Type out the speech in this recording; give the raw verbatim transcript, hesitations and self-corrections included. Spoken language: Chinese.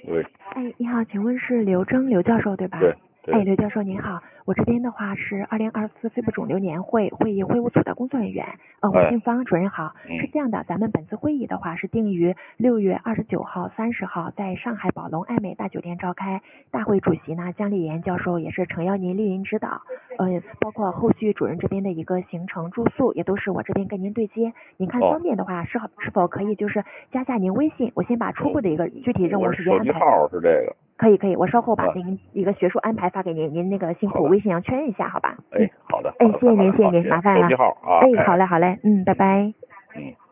喂， 哎，你好，请问是刘征刘教授对吧？ 对对。 哎，刘教授您好，我这边的话是二零二四肺部肿瘤年会会议会务组的工作人员，呃，我姓方，主任好。是这样的，咱们本次会议的话是定于六月二十九号、三十号在上海宝龙爱美大酒店召开，大会主席呢姜立言教授也是诚邀您莅临指导，呃，包括后续主任这边的一个行程住宿也都是我这边跟您对接，您看方便的话是是否可以就是加下您微信，我先把初步的一个具体任务时间安排。 手机号是这个。 可以可以，我稍后把您一个学术安排发给您，您那个辛苦微信上确认一下，好吧？ 哎，好的。 哎，谢谢您，谢谢您，麻烦了。 手机号啊。 哎，好嘞好嘞，嗯，拜拜。 嗯。